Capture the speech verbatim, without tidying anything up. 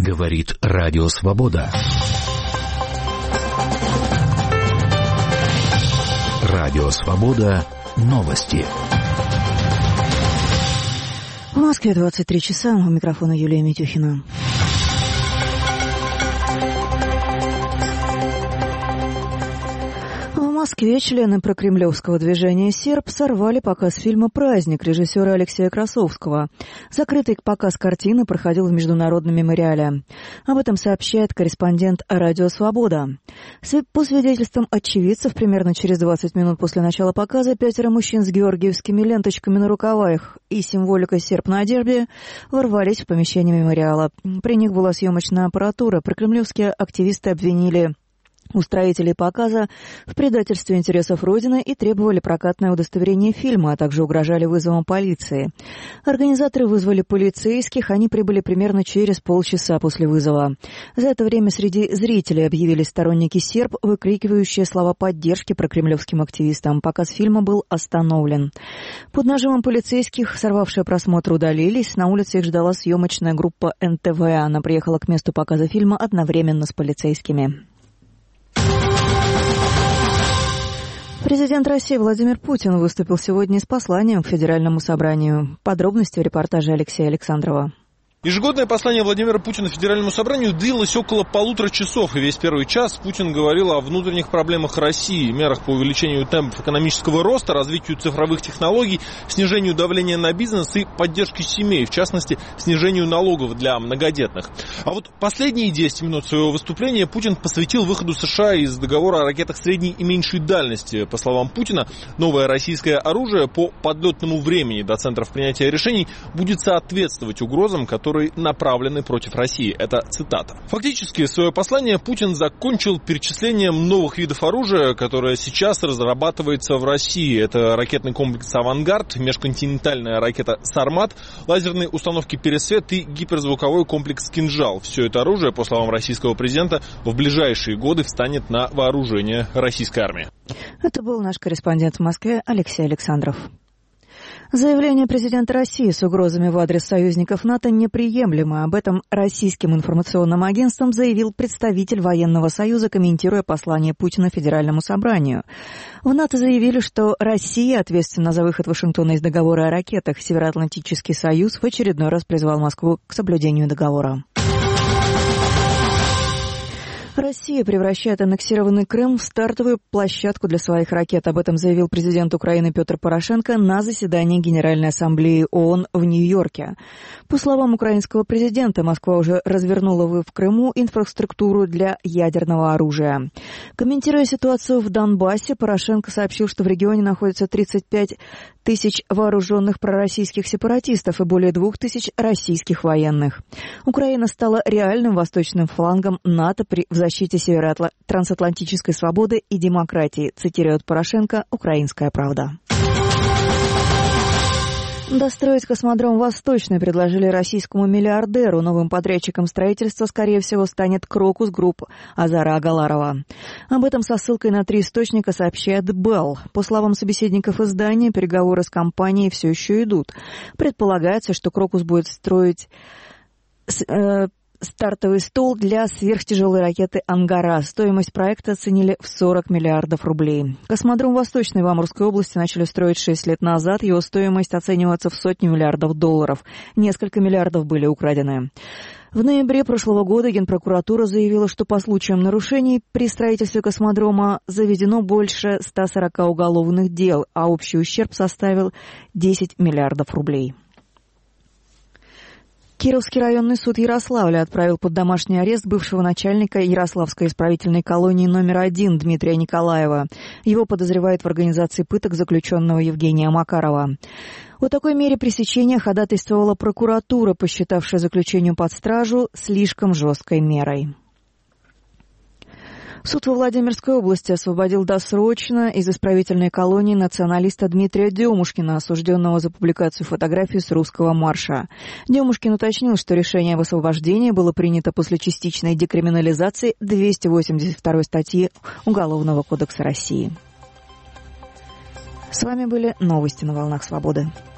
Говорит Радио Свобода. Радио Свобода. Новости. В Москве двадцать три часа. У микрофона Юлия Митюхина. В Москве члены прокремлевского движения «Серб» сорвали показ фильма «Праздник» режиссера Алексея Красовского. Закрытый показ картины проходил в Международном мемориале. Об этом сообщает корреспондент «Радио Свобода». По свидетельствам очевидцев, примерно через двадцать минут после начала показа пятеро мужчин с георгиевскими ленточками на рукавах и символикой «Серб» на одежде ворвались в помещение мемориала. При них была съемочная аппаратура. Прокремлевские активисты обвинили устроителей показа в предательстве интересов Родины и требовали прокатное удостоверение фильма, а также угрожали вызовом полиции. Организаторы вызвали полицейских, они прибыли примерно через полчаса после вызова. За это время среди зрителей объявились сторонники «Серб», выкрикивающие слова поддержки прокремлевским активистам. Показ фильма был остановлен. Под нажимом полицейских, сорвавшие просмотр, удалились. На улице их ждала съемочная группа эн тэ вэ. Она приехала к месту показа фильма одновременно с полицейскими. Президент России Владимир Путин выступил сегодня с посланием к Федеральному собранию. Подробности в репортаже Алексея Александрова. Ежегодное послание Владимира Путина Федеральному собранию длилось около полутора часов, и весь первый час Путин говорил о внутренних проблемах России, мерах по увеличению темпов экономического роста, развитию цифровых технологий, снижению давления на бизнес и поддержке семей, в частности, снижению налогов для многодетных. А вот последние десять минут своего выступления Путин посвятил выходу США из договора о ракетах средней и меньшей дальности. По словам Путина, новое российское оружие по подлетному времени до центров принятия решений будет соответствовать угрозам, которые которые направлены против России. Это цитата. Фактически, свое послание Путин закончил перечислением новых видов оружия, которое сейчас разрабатывается в России. Это ракетный комплекс «Авангард», межконтинентальная ракета «Сармат», лазерные установки «Пересвет» и гиперзвуковой комплекс «Кинжал». Все это оружие, по словам российского президента, в ближайшие годы встанет на вооружение российской армии. Это был наш корреспондент в Москве Алексей Александров. Заявление президента России с угрозами в адрес союзников НАТО неприемлемо. Об этом российским информационным агентством заявил представитель военного союза, комментируя послание Путина Федеральному собранию. В НАТО заявили, что Россия ответственна за выход Вашингтона из договора о ракетах. Североатлантический союз в очередной раз призвал Москву к соблюдению договора. Россия превращает аннексированный Крым в стартовую площадку для своих ракет. Об этом заявил президент Украины Петр Порошенко на заседании Генеральной Ассамблеи ООН в Нью-Йорке. По словам украинского президента, Москва уже развернула в Крыму инфраструктуру для ядерного оружия. Комментируя ситуацию в Донбассе, Порошенко сообщил, что в регионе находится тридцать пять тысяч вооруженных пророссийских сепаратистов и более двух тысяч российских военных. Украина стала реальным восточным флангом НАТО при в защите северо-трансатлантической свободы и демократии, цитирует Порошенко «Украинская правда». Достроить космодром «Восточный» предложили российскому миллиардеру. Новым подрядчиком строительства, скорее всего, станет Крокус Групп Азара Агаларова. Об этом со ссылкой на три источника сообщает Белл. По словам собеседников издания, переговоры с компанией все еще идут. Предполагается, что Крокус будет строить э, стартовый стол для сверхтяжелой ракеты «Ангара». Стоимость проекта оценили в сорок миллиардов рублей. Космодром «Восточный» в Амурской области начали строить шесть лет назад. Его стоимость оценивается в сотни миллиардов долларов. Несколько миллиардов были украдены. В ноябре прошлого года Генпрокуратура заявила, что по случаям нарушений при строительстве космодрома заведено больше ста сорока уголовных дел, а общий ущерб составил десять миллиардов рублей. Кировский районный суд Ярославля отправил под домашний арест бывшего начальника Ярославской исправительной колонии номер один Дмитрия Николаева. Его подозревают в организации пыток заключенного Евгения Макарова. О такой мере пресечения ходатайствовала прокуратура, посчитавшая заключение под стражу слишком жесткой мерой. Суд во Владимирской области освободил досрочно из исправительной колонии националиста Дмитрия Демушкина, осужденного за публикацию фотографий с русского марша. Демушкин уточнил, что решение об освобождении было принято после частичной декриминализации двести восемьдесят второй статьи Уголовного кодекса России. С вами были новости на волнах свободы.